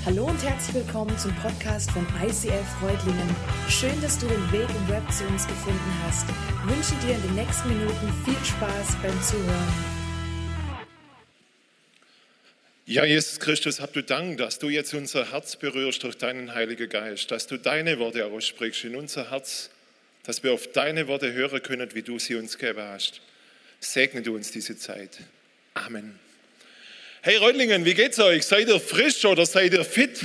Hallo und herzlich willkommen zum Podcast von ICF Reutlingen. Schön, dass du den Weg im Web zu uns gefunden hast. Ich wünsche dir in den nächsten Minuten viel Spaß beim Zuhören. Ja, Jesus Christus, hab du Dank, dass du jetzt unser Herz berührst durch deinen Heiligen Geist, dass du deine Worte aussprichst in unser Herz, dass wir auf deine Worte hören können, wie du sie uns gegeben hast. Segne du uns diese Zeit. Amen. Hey Reutlingen, wie geht's euch? Seid ihr frisch oder seid ihr fit?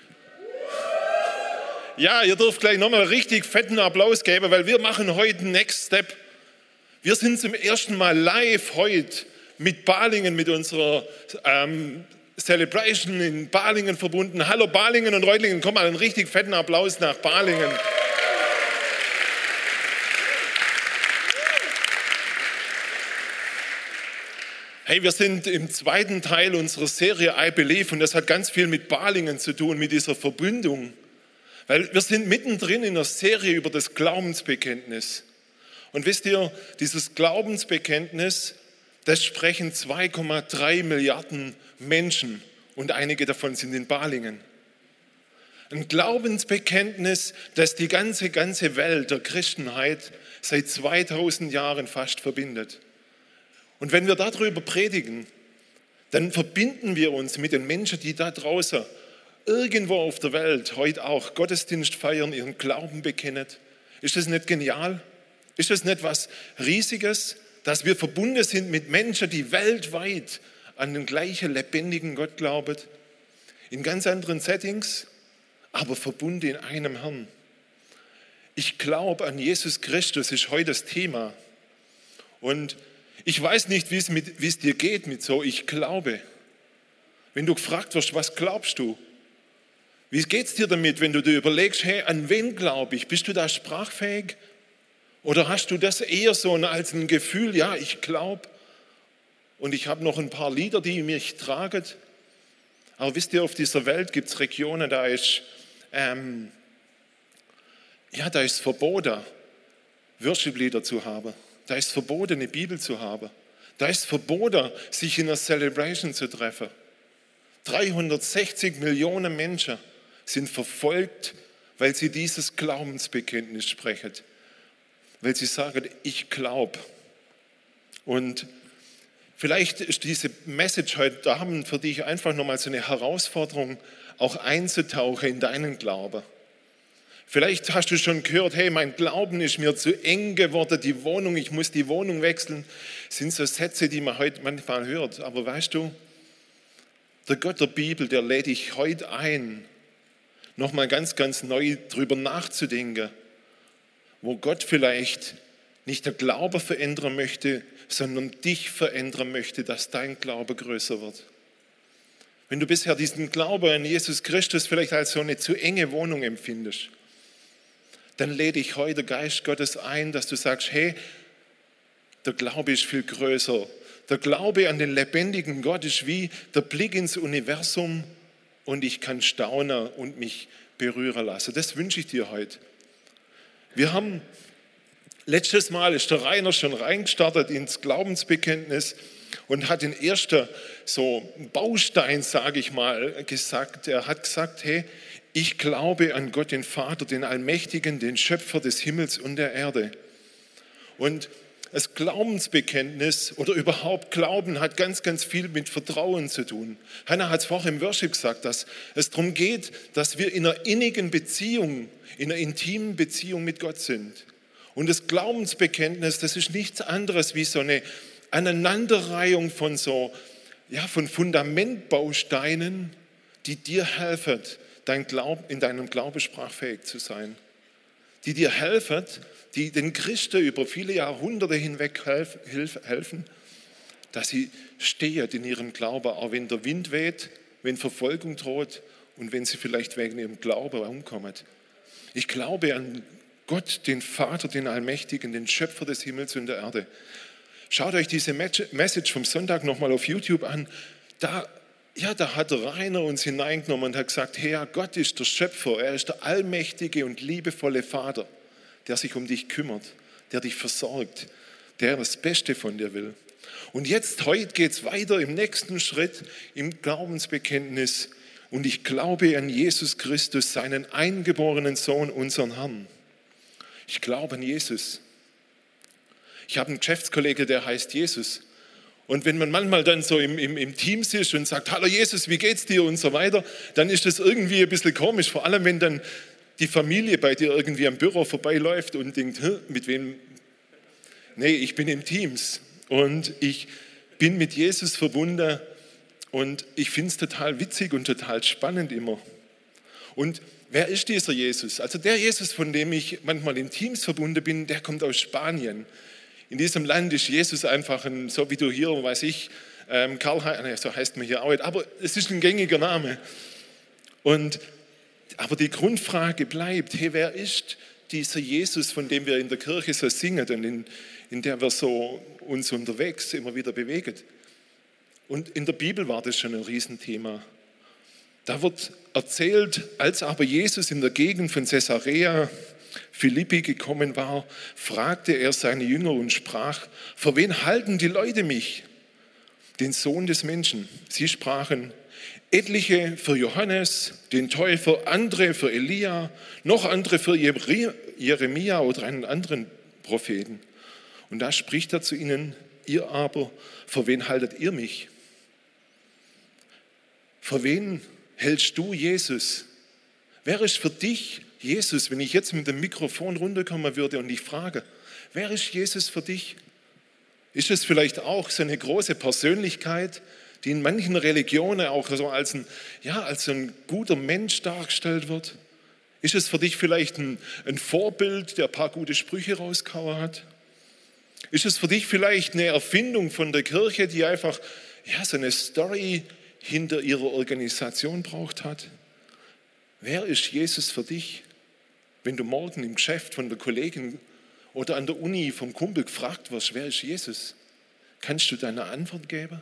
Ja, ihr dürft gleich nochmal einen richtig fetten Applaus geben, weil wir machen heute den Next Step. Wir sind zum ersten Mal live heute mit Balingen, mit unserer Celebration in Balingen verbunden. Hallo Balingen und Reutlingen, komm mal einen richtig fetten Applaus nach Balingen. Hey, wir sind im zweiten Teil unserer Serie I Believe und das hat ganz viel mit Balingen zu tun, mit dieser Verbindung. Weil wir sind mittendrin in einer Serie über das Glaubensbekenntnis. Und wisst ihr, dieses Glaubensbekenntnis, das sprechen 2,3 Milliarden Menschen und einige davon sind in Balingen. Ein Glaubensbekenntnis, das die ganze Welt der Christenheit seit 2000 Jahren fast verbindet. Und wenn wir darüber predigen, dann verbinden wir uns mit den Menschen, die da draußen irgendwo auf der Welt heute auch Gottesdienst feiern, ihren Glauben bekennen. Ist das nicht genial? Ist das nicht was Riesiges, dass wir verbunden sind mit Menschen, die weltweit an den gleichen lebendigen Gott glauben? In ganz anderen Settings, aber verbunden in einem Herrn. Ich glaube an Jesus Christus, ist heute das Thema. Und ich weiß nicht, wie es dir geht mit so, ich glaube. Wenn du gefragt wirst, was glaubst du? Wie geht es dir damit, wenn du dir überlegst, hey, an wen glaube ich? Bist du da sprachfähig? Oder hast du das eher so als ein Gefühl, ja, ich glaube und ich habe noch ein paar Lieder, die mich tragen. Aber wisst ihr, auf dieser Welt gibt es Regionen, da ist verboten, Worship-Lieder zu haben. Da ist verboten, eine Bibel zu haben. Da ist verboten, sich in einer Celebration zu treffen. 360 Millionen Menschen sind verfolgt, weil sie dieses Glaubensbekenntnis sprechen. Weil sie sagen, ich glaube. Und vielleicht ist diese Message heute Abend für dich einfach nochmal so eine Herausforderung, auch einzutauchen in deinen Glauben. Vielleicht hast du schon gehört, hey, mein Glauben ist mir zu eng geworden, ich muss die Wohnung wechseln. Das sind so Sätze, die man heute manchmal hört. Aber weißt du, der Gott der Bibel, der lädt dich heute ein, nochmal ganz neu drüber nachzudenken, wo Gott vielleicht nicht der Glaube verändern möchte, sondern dich verändern möchte, dass dein Glaube größer wird. Wenn du bisher diesen Glauben an Jesus Christus vielleicht als so eine zu enge Wohnung empfindest, dann lädt dich heute der Geist Gottes ein, dass du sagst, hey, der Glaube ist viel größer. Der Glaube an den lebendigen Gott ist wie der Blick ins Universum und ich kann staunen und mich berühren lassen. Das wünsche ich dir heute. Letztes Mal ist der Rainer schon reingestartet ins Glaubensbekenntnis und hat den ersten so Baustein, sage ich mal, gesagt. Er hat gesagt, hey, ich glaube an Gott, den Vater, den Allmächtigen, den Schöpfer des Himmels und der Erde. Und das Glaubensbekenntnis oder überhaupt Glauben hat ganz viel mit Vertrauen zu tun. Hannah hat es vorher im Worship gesagt, dass es darum geht, dass wir in einer innigen Beziehung, in einer intimen Beziehung mit Gott sind. Und das Glaubensbekenntnis, das ist nichts anderes wie so eine Aneinanderreihung von von Fundamentbausteinen, die dir helfen, in deinem Glauben sprachfähig zu sein. Die dir helfen, die den Christen über viele Jahrhunderte hinweg helfen, dass sie stehen in ihrem Glauben, auch wenn der Wind weht, wenn Verfolgung droht und wenn sie vielleicht wegen ihrem Glauben umkommen. Ich glaube an Gott, den Vater, den Allmächtigen, den Schöpfer des Himmels und der Erde. Schaut euch diese Message vom Sonntag nochmal auf YouTube an. Da hat Rainer uns hineingenommen und hat gesagt, hey, Gott ist der Schöpfer, er ist der allmächtige und liebevolle Vater, der sich um dich kümmert, der dich versorgt, der das Beste von dir will. Und heute geht es weiter im nächsten Schritt im Glaubensbekenntnis und ich glaube an Jesus Christus, seinen eingeborenen Sohn, unseren Herrn. Ich glaube an Jesus. Ich habe einen Geschäftskollege, der heißt Jesus. Und wenn man manchmal dann so im Team ist und sagt, hallo Jesus, wie geht's dir und so weiter, dann ist das irgendwie ein bisschen komisch, vor allem wenn dann die Familie bei dir irgendwie am Büro vorbeiläuft und denkt, mit wem? Nee, ich bin im Teams und ich bin mit Jesus verbunden und ich finde es total witzig und total spannend immer. Und wer ist dieser Jesus? Also der Jesus, von dem ich manchmal in Teams verbunden bin, der kommt aus Spanien. In diesem Land ist Jesus einfach so wie du hier, weiß ich, Karl, so heißt man hier auch nicht, aber es ist ein gängiger Name. Aber die Grundfrage bleibt, hey, wer ist dieser Jesus, von dem wir in der Kirche so singen und in der wir so uns unterwegs immer wieder bewegen? Und in der Bibel war das schon ein Riesenthema. Da wird erzählt, als aber Jesus in der Gegend von Caesarea Philippi gekommen war, fragte er seine Jünger und sprach, für wen halten die Leute mich? Den Sohn des Menschen. Sie sprachen, etliche für Johannes, den Täufer, andere für Elia, noch andere für Jeremia oder einen anderen Propheten. Und da spricht er zu ihnen, ihr aber, für wen haltet ihr mich? Für wen hältst du Jesus? Wer ist für dich Jesus, wenn ich jetzt mit dem Mikrofon runterkommen würde und dich frage, wer ist Jesus für dich? Ist es vielleicht auch so eine große Persönlichkeit, die in manchen Religionen auch so als ein guter Mensch dargestellt wird? Ist es für dich vielleicht ein Vorbild, der ein paar gute Sprüche rausgehauen hat? Ist es für dich vielleicht eine Erfindung von der Kirche, die einfach so eine Story hinter ihrer Organisation braucht hat? Wer ist Jesus für dich? Wenn du morgen im Geschäft von der Kollegin oder an der Uni vom Kumpel gefragt wirst, wer ist Jesus? Kannst du deine Antwort geben?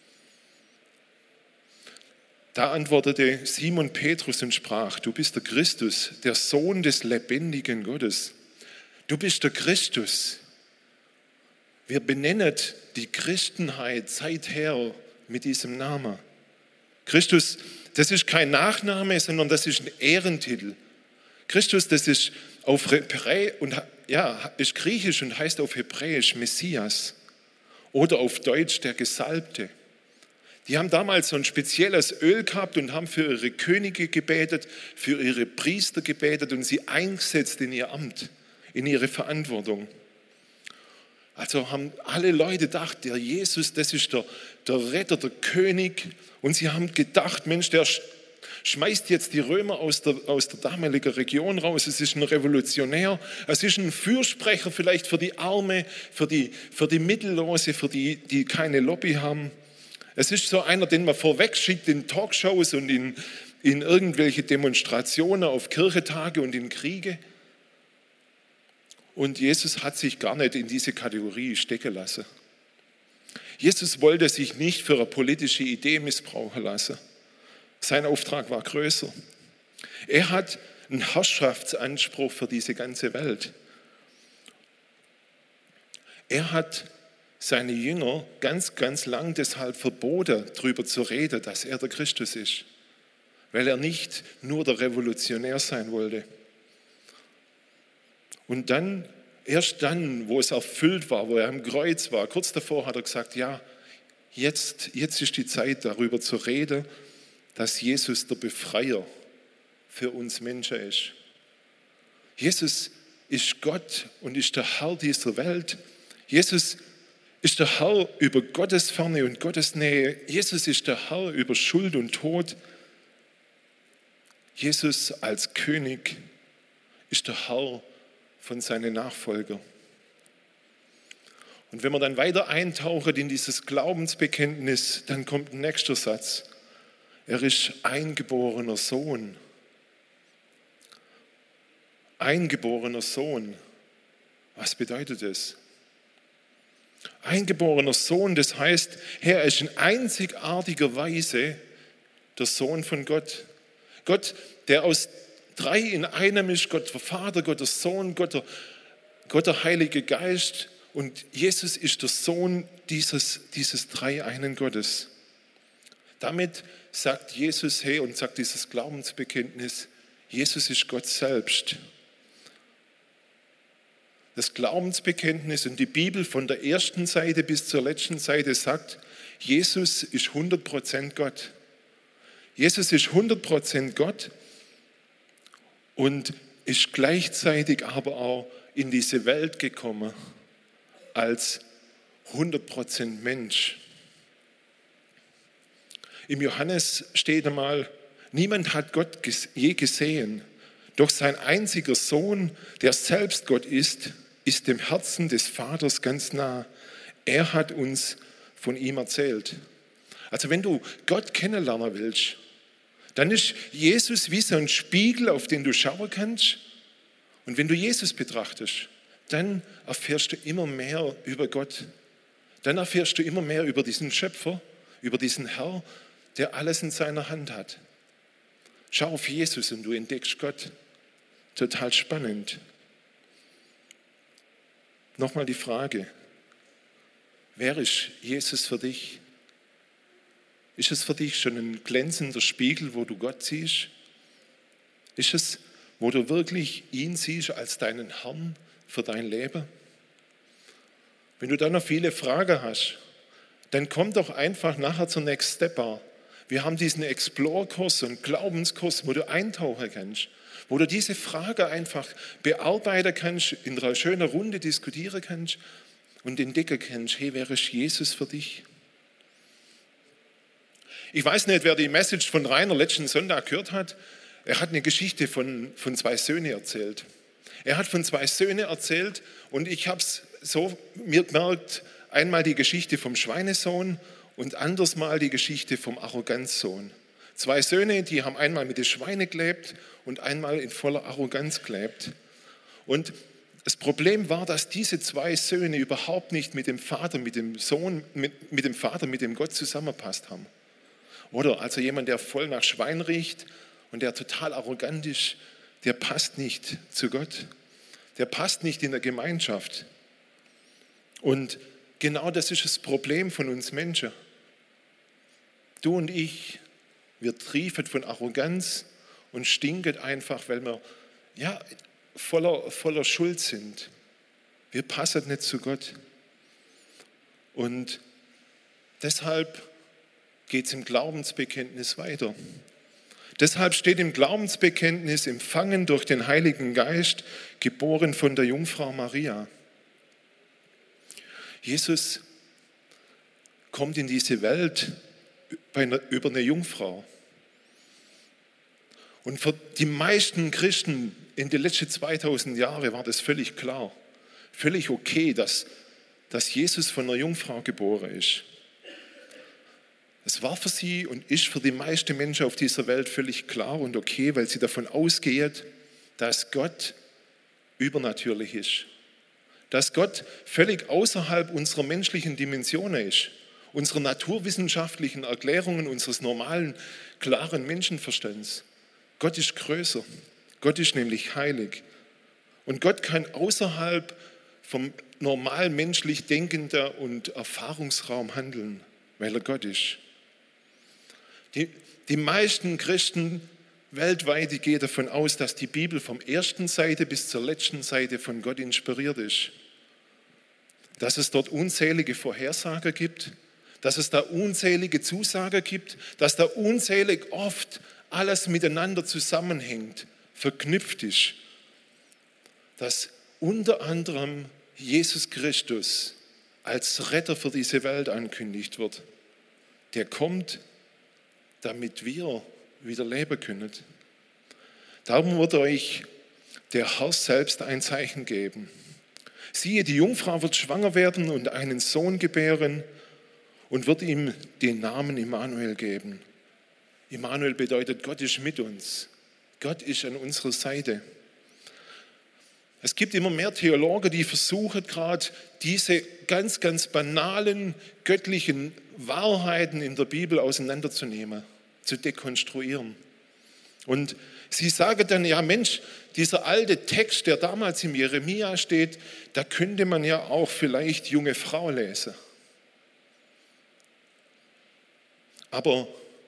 Da antwortete Simon Petrus und sprach, du bist der Christus, der Sohn des lebendigen Gottes. Du bist der Christus. Wir benennen die Christenheit seither mit diesem Namen. Christus, das ist kein Nachname, sondern das ist ein Ehrentitel. Christus, das ist auf Hebräisch ist griechisch und heißt auf Hebräisch Messias oder auf Deutsch der Gesalbte. Die haben damals so ein spezielles Öl gehabt und haben für ihre Könige gebetet, für ihre Priester gebetet und sie eingesetzt in ihr Amt, in ihre Verantwortung. Also haben alle Leute gedacht, der Jesus, das ist der Retter, der König. Und sie haben gedacht, Mensch, der schmeißt jetzt die Römer aus der damaligen Region raus. Es ist ein Revolutionär. Es ist ein Fürsprecher vielleicht für die Arme, für die Mittellose, für die keine Lobby haben. Es ist so einer, den man vorweg schickt in Talkshows und in irgendwelche Demonstrationen auf Kirchetage und in Kriege. Und Jesus hat sich gar nicht in diese Kategorie stecken lassen. Jesus wollte sich nicht für eine politische Idee missbrauchen lassen. Sein Auftrag war größer. Er hat einen Herrschaftsanspruch für diese ganze Welt. Er hat seine Jünger ganz, ganz lang deshalb verboten, darüber zu reden, dass er der Christus ist. Weil er nicht nur der Revolutionär sein wollte. Und dann, erst dann, wo es erfüllt war, wo er am Kreuz war, kurz davor hat er gesagt, ja, jetzt ist die Zeit, darüber zu reden, dass Jesus der Befreier für uns Menschen ist. Jesus ist Gott und ist der Herr dieser Welt. Jesus ist der Herr über Gottes Ferne und Gottes Nähe. Jesus ist der Herr über Schuld und Tod. Jesus als König ist der Herr von seinen Nachfolgern. Und wenn wir dann weiter eintauchen in dieses Glaubensbekenntnis, dann kommt ein nächster Satz. Er ist eingeborener Sohn. Eingeborener Sohn. Was bedeutet das? Eingeborener Sohn, das heißt, er ist in einzigartiger Weise der Sohn von Gott. Gott, der aus drei in einem ist, Gott der Vater, Gott der Sohn, Gott der Heilige Geist. Und Jesus ist der Sohn dieses dreieinen Gottes. Damit sagt Jesus, hey, und sagt dieses Glaubensbekenntnis, Jesus ist Gott selbst. Das Glaubensbekenntnis und die Bibel von der ersten Seite bis zur letzten Seite sagt, Jesus ist 100% Gott. Jesus ist 100% Gott und ist gleichzeitig aber auch in diese Welt gekommen als 100% Mensch. Im Johannes steht einmal, niemand hat Gott je gesehen, doch sein einziger Sohn, der selbst Gott ist dem Herzen des Vaters ganz nah. Er hat uns von ihm erzählt. Also wenn du Gott kennenlernen willst, dann ist Jesus wie so ein Spiegel, auf den du schauen kannst. Und wenn du Jesus betrachtest, dann erfährst du immer mehr über Gott. Dann erfährst du immer mehr über diesen Schöpfer, über diesen Herr, der alles in seiner Hand hat. Schau auf Jesus und du entdeckst Gott. Total spannend. Nochmal die Frage, wer ist Jesus für dich? Ist es für dich schon ein glänzender Spiegel, wo du Gott siehst? Ist es, wo du wirklich ihn siehst als deinen Herrn für dein Leben? Wenn du dann noch viele Fragen hast, dann komm doch einfach nachher zur Next Step Bar. Wir haben diesen Explore-Kurs und Glaubenskurs, wo du eintauchen kannst, wo du diese Frage einfach bearbeiten kannst, in einer schönen Runde diskutieren kannst und entdecken kannst, hey, wer ist Jesus für dich? Ich weiß nicht, wer die Message von Rainer letzten Sonntag gehört hat. Er hat eine Geschichte von 2 Söhnen erzählt. Er hat von 2 Söhnen erzählt und ich habe es so mir gemerkt, einmal die Geschichte vom Schweinesohn und anders mal die Geschichte vom Arroganzsohn. 2 Söhne, die haben einmal mit den Schweinen gelebt und einmal in voller Arroganz gelebt. Und das Problem war, dass diese 2 Söhne überhaupt nicht mit dem Vater, mit dem Gott zusammenpasst haben. Oder also jemand, der voll nach Schwein riecht und der total arrogant ist, der passt nicht zu Gott. Der passt nicht in der Gemeinschaft. Und genau das ist das Problem von uns Menschen. Du und ich, wir triefen von Arroganz und stinken einfach, weil wir voller Schuld sind. Wir passen nicht zu Gott. Und deshalb geht es im Glaubensbekenntnis weiter. Deshalb steht im Glaubensbekenntnis, empfangen durch den Heiligen Geist, geboren von der Jungfrau Maria. Jesus kommt in diese Welt über eine Jungfrau. Und für die meisten Christen in den letzten 2000 Jahren war das völlig klar, völlig okay, dass Jesus von einer Jungfrau geboren ist. Es war für sie und ist für die meisten Menschen auf dieser Welt völlig klar und okay, weil sie davon ausgehen, dass Gott übernatürlich ist. Dass Gott völlig außerhalb unserer menschlichen Dimensionen ist, unserer naturwissenschaftlichen Erklärungen, unseres normalen, klaren Menschenverstands. Gott ist größer. Gott ist nämlich heilig. Und Gott kann außerhalb vom normal menschlich denkenden und Erfahrungsraum handeln, weil er Gott ist. Die meisten Christen weltweit, die gehen davon aus, dass die Bibel vom ersten Seite bis zur letzten Seite von Gott inspiriert ist. Dass es dort unzählige Vorhersagen gibt, dass es da unzählige Zusagen gibt, dass da unzählig oft alles miteinander zusammenhängt, verknüpft ist. Dass unter anderem Jesus Christus als Retter für diese Welt ankündigt wird. Der kommt, damit wir wieder leben können. Darum wird euch der Herr selbst ein Zeichen geben. Siehe, die Jungfrau wird schwanger werden und einen Sohn gebären und wird ihm den Namen Immanuel geben. Immanuel bedeutet, Gott ist mit uns. Gott ist an unserer Seite. Es gibt immer mehr Theologen, die versuchen gerade diese ganz, ganz banalen göttlichen Wahrheiten in der Bibel auseinanderzunehmen, zu dekonstruieren. Und sie sagen dann, ja Mensch, dieser alte Text, der damals im Jeremia steht, da könnte man ja auch vielleicht junge Frau lesen. Aber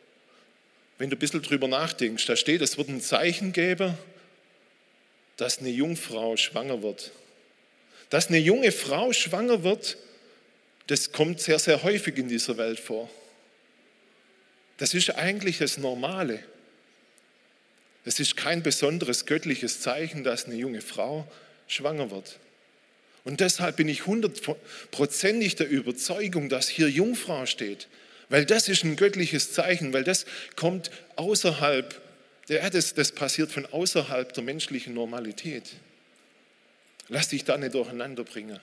wenn du ein bisschen drüber nachdenkst, da steht, es wird ein Zeichen geben, dass eine Jungfrau schwanger wird. Dass eine junge Frau schwanger wird, das kommt sehr, sehr häufig in dieser Welt vor. Das ist eigentlich das Normale. Es ist kein besonderes göttliches Zeichen, dass eine junge Frau schwanger wird. Und deshalb bin ich 100% der Überzeugung, dass hier Jungfrau steht. Weil das ist ein göttliches Zeichen, weil das kommt außerhalb, das passiert von außerhalb der menschlichen Normalität. Lass dich da nicht durcheinander bringen.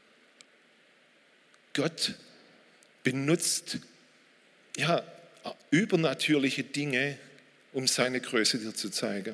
Gott benutzt übernatürliche Dinge, um seine Größe dir zu zeigen.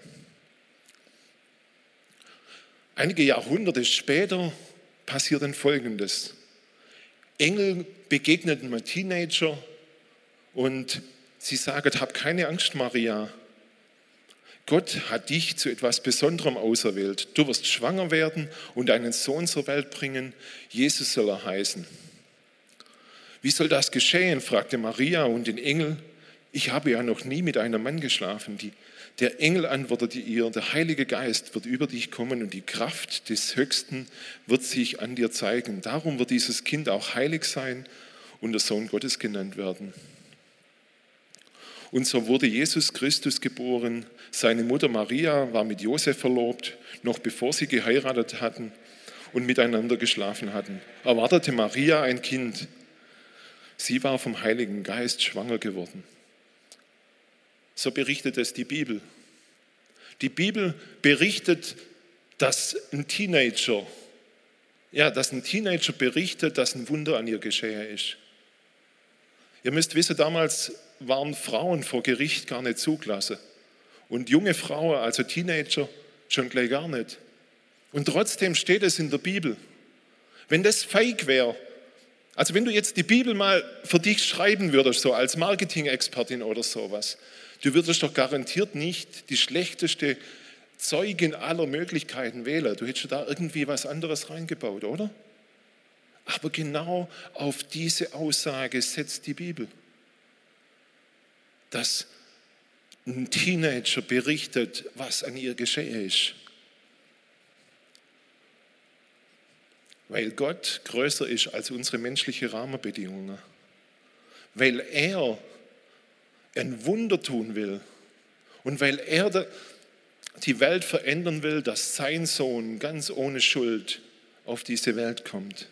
Einige Jahrhunderte später passiert dann Folgendes. Engel begegneten einem Teenager und sie sagen, hab keine Angst, Maria. Gott hat dich zu etwas Besonderem auserwählt. Du wirst schwanger werden und einen Sohn zur Welt bringen. Jesus soll er heißen. Wie soll das geschehen? Fragte Maria und den Engel. Ich habe ja noch nie mit einem Mann geschlafen. Der Engel antwortete ihr, der Heilige Geist wird über dich kommen und die Kraft des Höchsten wird sich an dir zeigen. Darum wird dieses Kind auch heilig sein und der Sohn Gottes genannt werden. Und so wurde Jesus Christus geboren. Seine Mutter Maria war mit Josef verlobt, noch bevor sie geheiratet hatten und miteinander geschlafen hatten. Erwartete Maria ein Kind. Sie war vom Heiligen Geist schwanger geworden. So berichtet es die Bibel. Die Bibel berichtet, dass ein Teenager berichtet, dass ein Wunder an ihr geschehen ist. Ihr müsst wissen, damals waren Frauen vor Gericht gar nicht zugelassen. Und junge Frauen, also Teenager, schon gleich gar nicht. Und trotzdem steht es in der Bibel. Wenn das fake wäre, also wenn du jetzt die Bibel mal für dich schreiben würdest, so als Marketing-Expertin oder sowas, du würdest doch garantiert nicht die schlechteste Zeugin aller Möglichkeiten wählen. Du hättest da irgendwie was anderes reingebaut, oder? Aber genau auf diese Aussage setzt die Bibel. Dass ein Teenager berichtet, was an ihr geschehen ist. Weil Gott größer ist als unsere menschlichen Rahmenbedingungen. Weil er ein Wunder tun will und weil er die Welt verändern will, dass sein Sohn ganz ohne Schuld auf diese Welt kommt.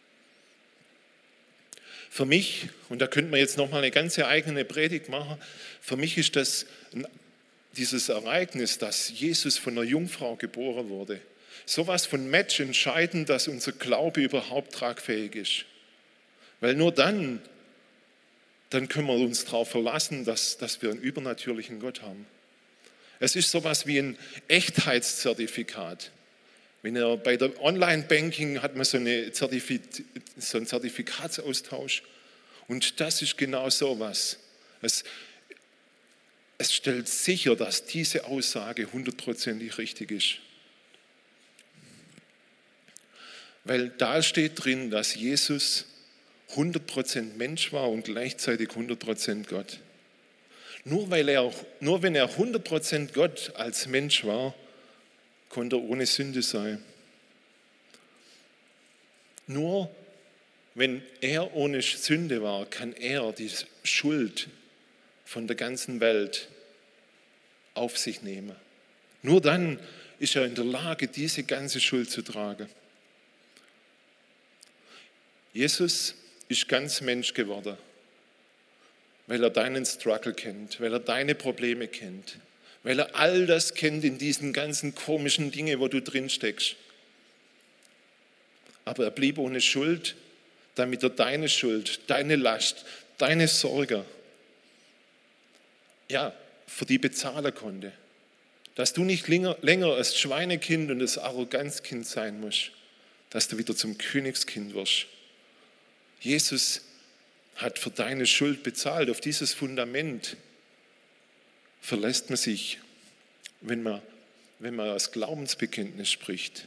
Für mich, und da könnte man jetzt nochmal eine ganze eigene Predigt machen, für mich ist das dieses Ereignis, dass Jesus von einer Jungfrau geboren wurde, sowas von matchentscheidend, dass unser Glaube überhaupt tragfähig ist. Weil nur dann können wir uns darauf verlassen, dass wir einen übernatürlichen Gott haben. Es ist sowas wie ein Echtheitszertifikat. Wenn ihr bei der Online-Banking hat man so einen Zertifikatsaustausch und das ist genau sowas. Es stellt sicher, dass diese Aussage 100%ig richtig ist. Weil da steht drin, dass Jesus 100% Mensch war und gleichzeitig 100% Gott. Nur wenn er 100% Gott als Mensch war, konnte er ohne Sünde sein. Nur wenn er ohne Sünde war, kann er die Schuld von der ganzen Welt auf sich nehmen. Nur dann ist er in der Lage, diese ganze Schuld zu tragen. Jesus ist ganz Mensch geworden, weil er deinen Struggle kennt, weil er deine Probleme kennt, weil er all das kennt in diesen ganzen komischen Dingen, wo du drin steckst. Aber er blieb ohne Schuld, damit er deine Schuld, deine Last, deine Sorge, für die bezahlen konnte. Dass du nicht länger als Schweinekind und das Arroganzkind sein musst, dass du wieder zum Königskind wirst. Jesus hat für deine Schuld bezahlt. Auf dieses Fundament verlässt man sich, wenn man das Glaubensbekenntnis spricht.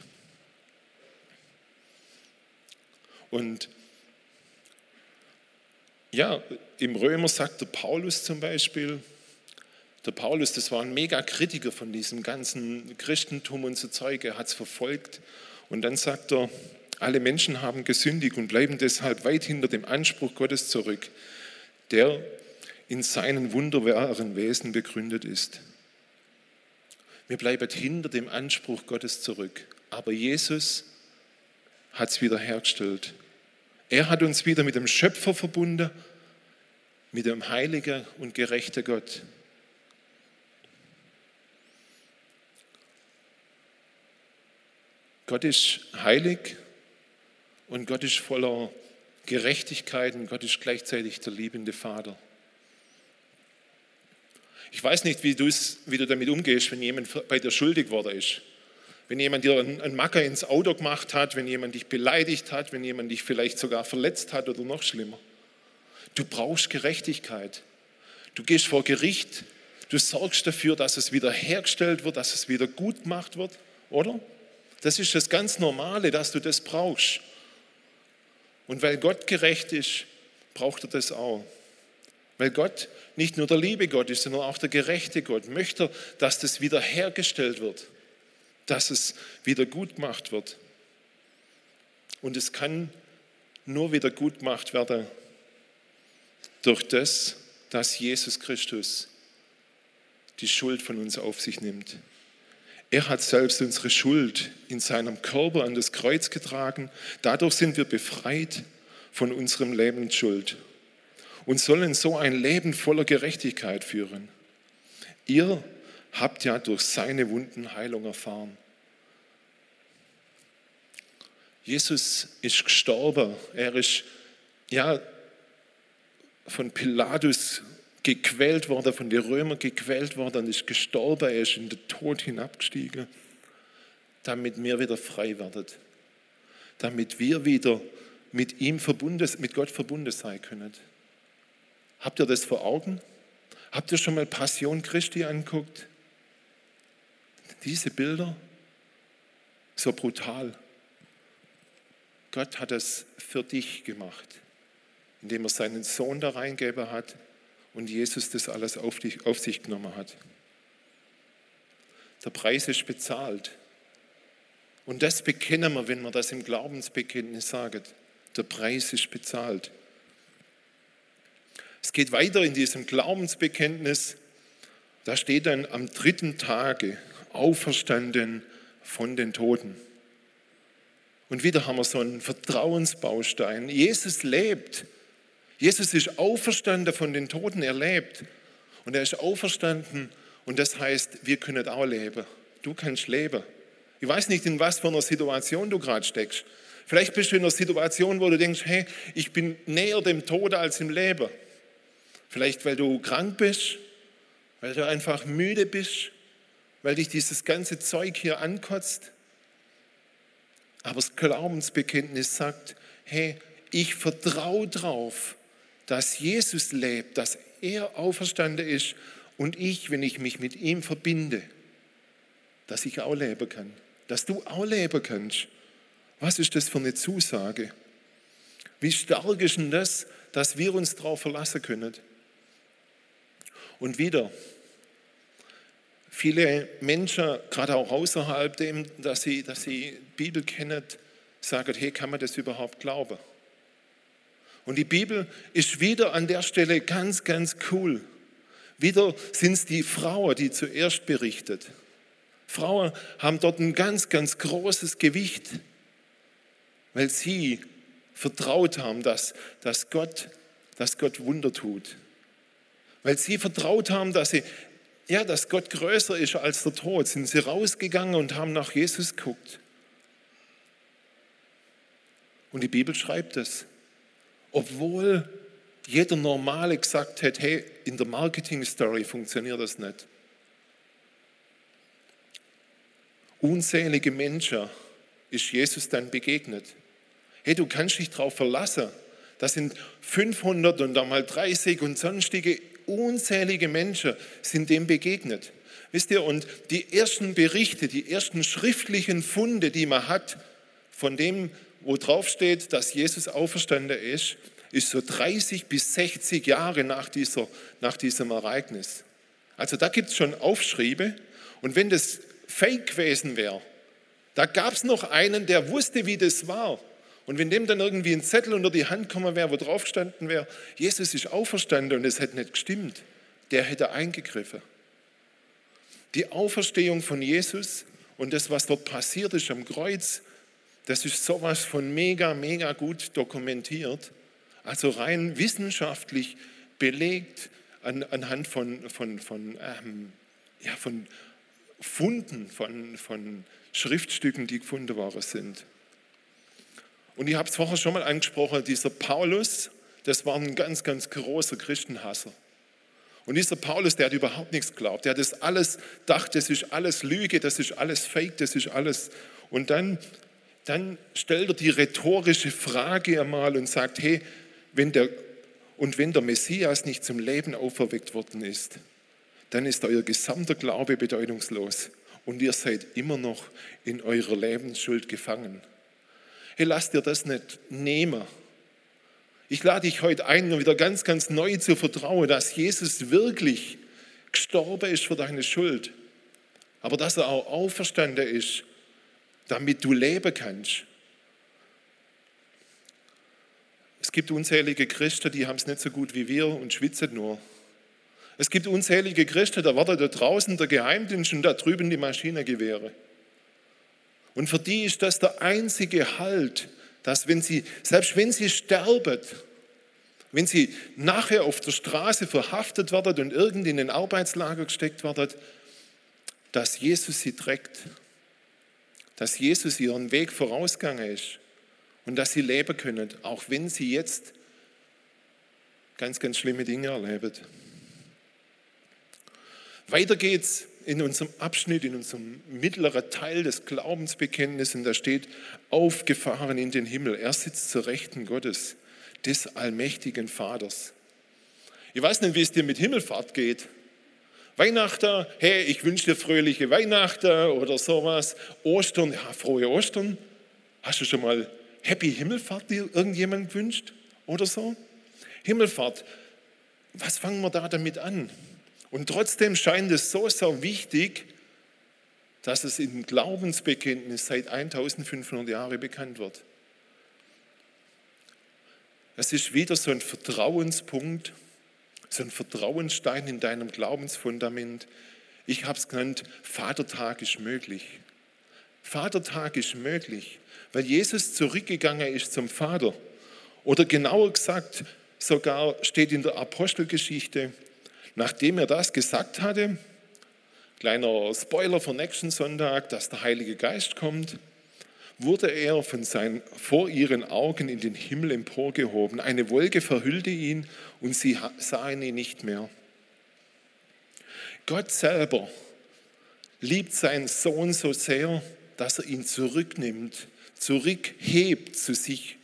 Und im Römer sagt der Paulus zum Beispiel, Der Paulus, das war ein Mega-Kritiker von diesem ganzen Christentum und so Zeug. Er hat es verfolgt. Und dann sagt er, alle Menschen haben gesündigt und bleiben deshalb weit hinter dem Anspruch Gottes zurück, der in seinen wunderbaren Wesen begründet ist. Wir bleiben hinter dem Anspruch Gottes zurück. Aber Jesus hat es wiederhergestellt. Er hat uns wieder mit dem Schöpfer verbunden, mit dem heiligen und gerechten Gott. Gott ist heilig und Gott ist voller Gerechtigkeit und Gott ist gleichzeitig der liebende Vater. Ich weiß nicht, wie du damit umgehst, wenn jemand bei dir schuldig geworden ist. Wenn jemand dir einen Macker ins Auto gemacht hat, wenn jemand dich beleidigt hat, wenn jemand dich vielleicht sogar verletzt hat oder noch schlimmer. Du brauchst Gerechtigkeit. Du gehst vor Gericht, du sorgst dafür, dass es wieder hergestellt wird, dass es wieder gut gemacht wird, oder? Das ist das ganz Normale, dass du das brauchst. Und weil Gott gerecht ist, braucht er das auch. Weil Gott nicht nur der liebe Gott ist, sondern auch der gerechte Gott, möchte er, dass das wieder hergestellt wird, dass es wieder gut gemacht wird. Und es kann nur wieder gut gemacht werden durch das, dass Jesus Christus die Schuld von uns auf sich nimmt. Er hat selbst unsere Schuld in seinem Körper an das Kreuz getragen. Dadurch sind wir befreit von unserem Lebensschuld und sollen so ein Leben voller Gerechtigkeit führen. Ihr habt ja durch seine Wunden Heilung erfahren. Jesus ist gestorben. Er ist von Pilatus gequält worden, von den Römern gequält worden und ist gestorben. Er ist in den Tod hinabgestiegen, damit wir wieder frei werden. Damit wir wieder mit ihm verbunden, mit Gott verbunden sein können. Habt ihr das vor Augen? Habt ihr schon mal Passion Christi angeguckt? Diese Bilder, so brutal. Gott hat es für dich gemacht, indem er seinen Sohn da reingegeben hat und Jesus das alles auf sich genommen hat. Der Preis ist bezahlt. Und das bekennen wir, wenn wir das im Glaubensbekenntnis sagen. Der Preis ist bezahlt. Es geht weiter in diesem Glaubensbekenntnis. Da steht dann am 3. Tage auferstanden von den Toten. Und wieder haben wir so einen Vertrauensbaustein. Jesus lebt. Jesus ist auferstanden von den Toten, er lebt. Und er ist auferstanden und das heißt, wir können auch leben. Du kannst leben. Ich weiß nicht, in was für einer Situation du gerade steckst. Vielleicht bist du in einer Situation, wo du denkst, hey, ich bin näher dem Tod als im Leben. Vielleicht, weil du krank bist, weil du einfach müde bist, weil dich dieses ganze Zeug hier ankotzt. Aber das Glaubensbekenntnis sagt, hey, ich vertraue drauf, dass Jesus lebt, dass er auferstanden ist und ich, wenn ich mich mit ihm verbinde, dass ich auch leben kann, dass du auch leben kannst. Was ist das für eine Zusage? Wie stark ist denn das, dass wir uns darauf verlassen können? Und wieder, viele Menschen, gerade auch außerhalb dem, dass sie die Bibel kennen, sagen, hey, kann man das überhaupt glauben? Und die Bibel ist wieder an der Stelle ganz, ganz cool. Wieder sind es die Frauen, die zuerst berichtet. Frauen haben dort ein ganz, ganz großes Gewicht, weil sie vertraut haben, dass Gott Wunder tut. Weil sie vertraut haben, dass Gott größer ist als der Tod, sind sie rausgegangen und haben nach Jesus geguckt. Und die Bibel schreibt es. Obwohl jeder Normale gesagt hat, hey, in der Marketing-Story funktioniert das nicht. Unzählige Menschen ist Jesus dann begegnet. Hey, du kannst dich darauf verlassen. Das sind 500 und einmal 30 und sonstige unzählige Menschen sind dem begegnet. Wisst ihr, und die ersten Berichte, die ersten schriftlichen Funde, die man hat, von dem, wo drauf steht, dass Jesus auferstanden ist so 30 bis 60 Jahre nach diesem Ereignis. Also da gibt es schon Aufschriebe. Und wenn das fake gewesen wäre, da gab es noch einen, der wusste, wie das war. Und wenn dem dann irgendwie ein Zettel unter die Hand gekommen wäre, wo drauf gestanden wäre, Jesus ist auferstanden und es hätte nicht gestimmt, der hätte eingegriffen. Die Auferstehung von Jesus und das, was dort passiert ist am Kreuz, das ist sowas von mega, mega gut dokumentiert. Also rein wissenschaftlich belegt anhand von Funden, von Schriftstücken, die gefunden worden sind. Und ich habe es vorher schon mal angesprochen, dieser Paulus, das war ein ganz, ganz großer Christenhasser. Und dieser Paulus, der hat überhaupt nichts geglaubt. Der hat das alles gedacht, das ist alles Lüge, das ist alles Fake, das ist alles. Und dann stellt er die rhetorische Frage einmal und sagt, hey, wenn der Messias nicht zum Leben auferweckt worden ist, dann ist euer gesamter Glaube bedeutungslos und ihr seid immer noch in eurer Lebensschuld gefangen. Hey, lasst dir das nicht nehmen. Ich lade dich heute ein, wieder ganz, ganz neu zu vertrauen, dass Jesus wirklich gestorben ist für deine Schuld, aber dass er auch auferstanden ist, damit du leben kannst. Es gibt unzählige Christen, die haben es nicht so gut wie wir und schwitzen nur. Es gibt unzählige Christen, da wartet da draußen der Geheimdienst und da drüben die Maschinengewehre. Und für die ist das der einzige Halt, dass selbst wenn sie sterben, wenn sie nachher auf der Straße verhaftet werden und irgendwie in ein Arbeitslager gesteckt werden, dass Jesus sie trägt, dass Jesus ihren Weg vorausgegangen ist und dass sie leben können, auch wenn sie jetzt ganz, ganz schlimme Dinge erleben. Weiter geht's in unserem Abschnitt, in unserem mittleren Teil des Glaubensbekenntnisses, und da steht, aufgefahren in den Himmel. Er sitzt zur Rechten Gottes, des allmächtigen Vaters. Ich weiß nicht, wie es dir mit Himmelfahrt geht. Weihnachten, hey, ich wünsche dir fröhliche Weihnachten oder sowas. Ostern, ja, frohe Ostern. Hast du schon mal Happy Himmelfahrt dir irgendjemand gewünscht oder so? Himmelfahrt, was fangen wir da damit an? Und trotzdem scheint es so, so wichtig, dass es im Glaubensbekenntnis seit 1500 Jahren bekannt wird. Es ist wieder so ein Vertrauenspunkt, so ein Vertrauensstein in deinem Glaubensfundament. Ich habe es genannt, Vatertag ist möglich. Vatertag ist möglich, weil Jesus zurückgegangen ist zum Vater. Oder genauer gesagt, sogar steht in der Apostelgeschichte, nachdem er das gesagt hatte, kleiner Spoiler für nächsten Sonntag, dass der Heilige Geist kommt, wurde er vor ihren Augen in den Himmel emporgehoben. Eine Wolke verhüllte ihn und sie sahen ihn nicht mehr. Gott selber liebt seinen Sohn so sehr, dass er ihn zurücknimmt, zurückhebt zu sich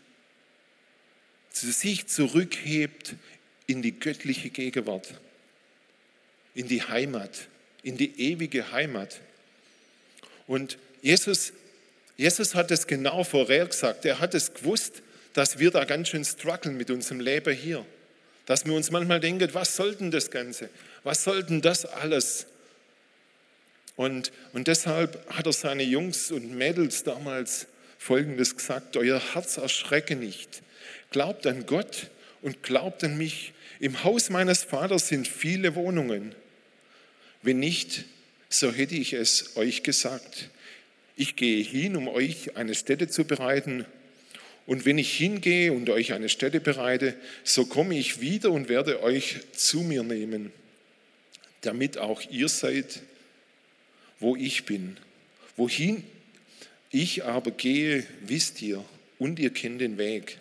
zurückhebt in die göttliche Gegenwart, in die Heimat, in die ewige Heimat. Und Jesus hat es genau vorhergesagt. Er hat es gewusst, dass wir da ganz schön strugglen mit unserem Leben hier. Dass wir uns manchmal denken, was soll denn das Ganze? Was soll denn das alles? Und deshalb hat er seine Jungs und Mädels damals Folgendes gesagt: Euer Herz erschrecke nicht. Glaubt an Gott und glaubt an mich. Im Haus meines Vaters sind viele Wohnungen. Wenn nicht, so hätte ich es euch gesagt. Ich gehe hin, um euch eine Stätte zu bereiten. Und wenn ich hingehe und euch eine Stätte bereite, so komme ich wieder und werde euch zu mir nehmen, damit auch ihr seid, wo ich bin. Wohin ich aber gehe, wisst ihr, und ihr kennt den Weg.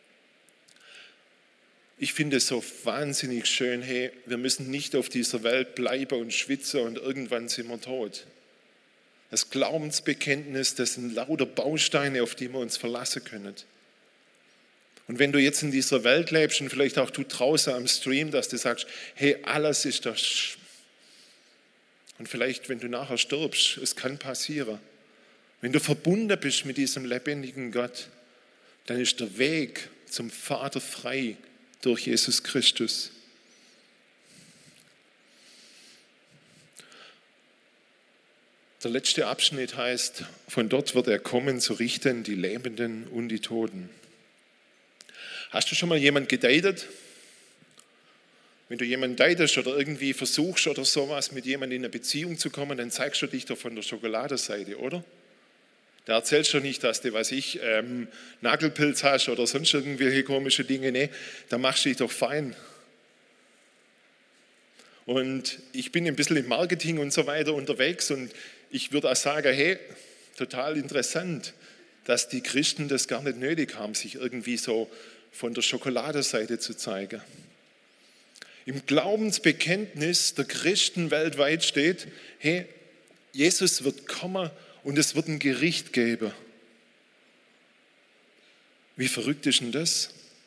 Ich finde es so wahnsinnig schön, hey, wir müssen nicht auf dieser Welt bleiben und schwitzen und irgendwann sind wir tot. Das Glaubensbekenntnis, das sind lauter Bausteine, auf die wir uns verlassen können. Und wenn du jetzt in dieser Welt lebst und vielleicht auch du draußen am Stream, dass du sagst, hey, alles ist das. Und vielleicht, wenn du nachher stirbst, es kann passieren. Wenn du verbunden bist mit diesem lebendigen Gott, dann ist der Weg zum Vater frei durch Jesus Christus. Der letzte Abschnitt heißt, von dort wird er kommen, zu richten die Lebenden und die Toten. Hast du schon mal jemanden gedatet? Wenn du jemanden datest oder irgendwie versuchst oder sowas, mit jemandem in eine Beziehung zu kommen, dann zeigst du dich doch von der Schokoladenseite, oder? Da erzählst du nicht, dass du, Nagelpilz hast oder sonst irgendwelche komische Dinge. Nee, da machst du dich doch fein. Und ich bin ein bisschen im Marketing und so weiter unterwegs und ich würde auch sagen, hey, total interessant, dass die Christen das gar nicht nötig haben, sich irgendwie so von der Schokoladenseite zu zeigen. Im Glaubensbekenntnis der Christen weltweit steht, hey, Jesus wird kommen und es wird ein Gericht geben. Wie verrückt ist denn das?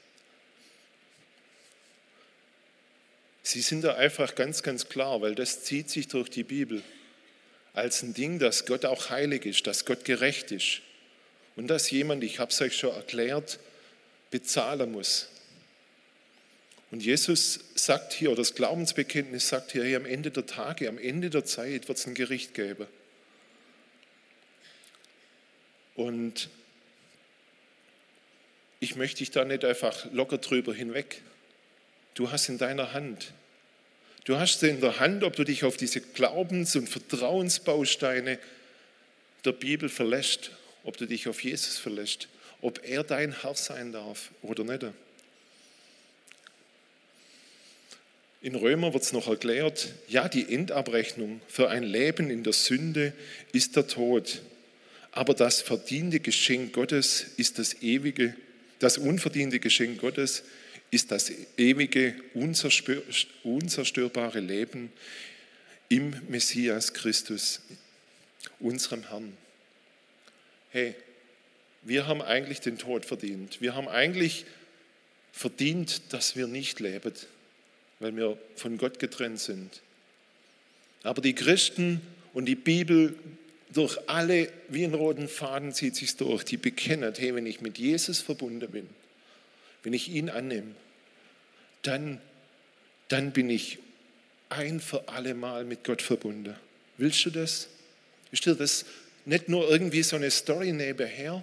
Sie sind da einfach ganz, ganz klar, weil das zieht sich durch die Bibel als ein Ding, dass Gott auch heilig ist, dass Gott gerecht ist und dass jemand, ich habe es euch schon erklärt, bezahlen muss. Und Jesus sagt hier, oder das Glaubensbekenntnis sagt hier, hey, am Ende der Tage, am Ende der Zeit wird es ein Gericht geben. Und ich möchte dich da nicht einfach locker drüber hinweg. Du hast in deiner Hand. Du hast in der Hand, ob du dich auf diese Glaubens- und Vertrauensbausteine der Bibel verlässt, ob du dich auf Jesus verlässt, ob er dein Herr sein darf oder nicht. In Römer wird es noch erklärt, ja, die Endabrechnung für ein Leben in der Sünde ist der Tod. Aber das verdiente Geschenk Gottes ist das unverdiente Geschenk Gottes ist das ewige, unzerstörbare Leben im Messias Christus, unserem Herrn. Hey, wir haben eigentlich den Tod verdient. Wir haben eigentlich verdient, dass wir nicht leben, weil wir von Gott getrennt sind. Aber die Christen und die Bibel, durch alle, wie einen roten Faden zieht sich durch, die bekennen, hey, wenn ich mit Jesus verbunden bin, wenn ich ihn annehme, dann bin ich ein für alle Mal mit Gott verbunden. Willst du das? Ist dir das nicht nur irgendwie so eine Story nebenher?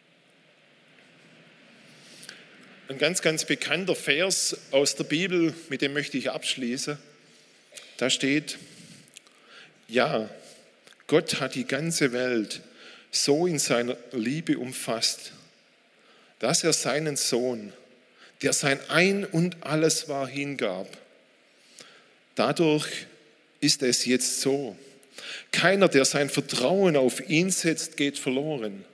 Ein ganz, ganz bekannter Vers aus der Bibel, mit dem möchte ich abschließen. Da steht, ja, Gott hat die ganze Welt so in seiner Liebe umfasst, dass er seinen Sohn, der sein Ein und Alles war, hingab. Dadurch ist es jetzt so. Keiner, der sein Vertrauen auf ihn setzt, geht verloren.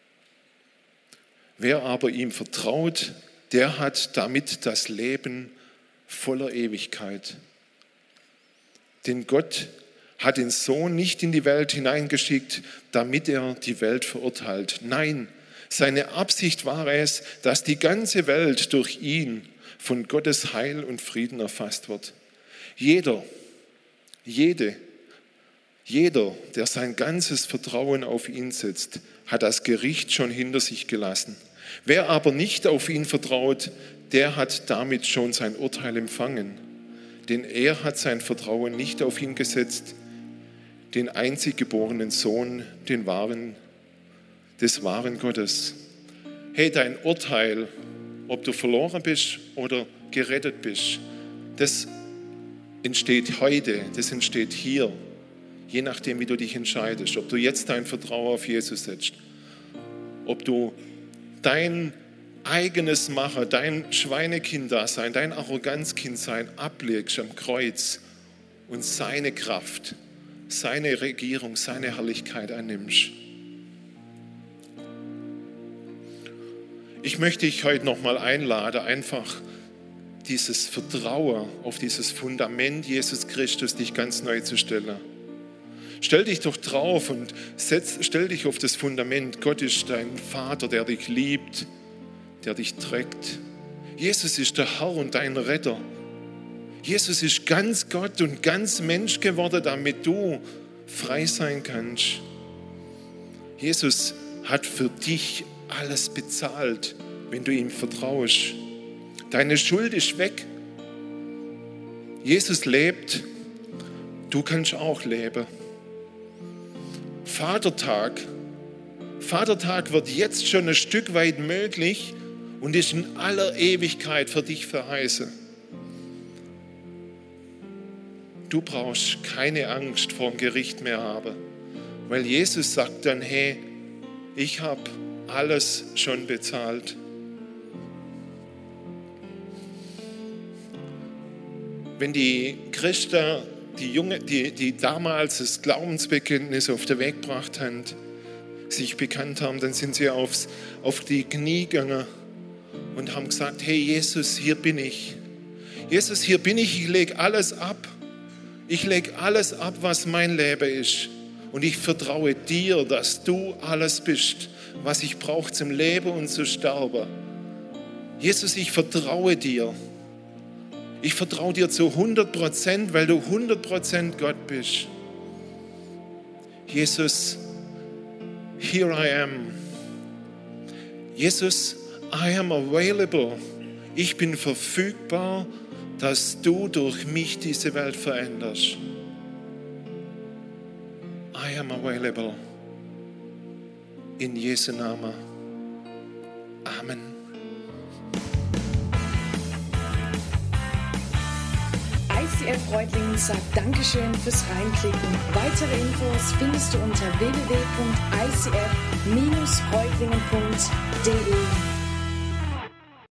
Wer aber ihm vertraut, der hat damit das Leben voller Ewigkeit. Denn Gott hat den Sohn nicht in die Welt hineingeschickt, damit er die Welt verurteilt. Nein, seine Absicht war es, dass die ganze Welt durch ihn von Gottes Heil und Frieden erfasst wird. Jeder, der sein ganzes Vertrauen auf ihn setzt, hat das Gericht schon hinter sich gelassen. Wer aber nicht auf ihn vertraut, der hat damit schon sein Urteil empfangen. Denn er hat sein Vertrauen nicht auf ihn gesetzt, den einzig geborenen Sohn, des wahren Gottes. Hey, dein Urteil, ob du verloren bist oder gerettet bist, das entsteht heute, das entsteht hier, je nachdem, wie du dich entscheidest. Ob du jetzt dein Vertrauen auf Jesus setzt, ob du dein eigenes Machen, dein Schweinekind-Dasein, dein Arroganzkind-Sein ablegst am Kreuz und seine Kraft, seine Regierung, seine Herrlichkeit annimmst. Ich möchte dich heute nochmal einladen, einfach dieses Vertrauen auf dieses Fundament Jesus Christus dich ganz neu zu stellen. Stell dich doch drauf und stell dich auf das Fundament. Gott ist dein Vater, der dich liebt, der dich trägt. Jesus ist der Herr und dein Retter. Jesus ist ganz Gott und ganz Mensch geworden, damit du frei sein kannst. Jesus hat für dich alles bezahlt, wenn du ihm vertraust. Deine Schuld ist weg. Jesus lebt. Du kannst auch leben. Vatertag. Vatertag wird jetzt schon ein Stück weit möglich und ist in aller Ewigkeit für dich verheißen. Du brauchst keine Angst vor dem Gericht mehr haben, weil Jesus sagt dann, hey, ich habe alles schon bezahlt. Wenn die Christen, die damals das Glaubensbekenntnis auf den Weg gebracht haben, sich bekannt haben, dann sind sie auf die Knie gegangen und haben gesagt, hey Jesus, hier bin ich. Jesus, hier bin ich lege alles ab. Ich lege alles ab, was mein Leben ist. Und ich vertraue dir, dass du alles bist, was ich brauche zum Leben und zu sterben. Jesus, ich vertraue dir. Ich vertraue dir zu 100%, weil du 100% Gott bist. Jesus, here I am. Jesus, I am available. Ich bin verfügbar, dass du durch mich diese Welt veränderst. I am available. In Jesu Namen. Amen. ICF Reutlingen sagt Dankeschön fürs Reinklicken. Weitere Infos findest du unter www.icf-reutlingen.de.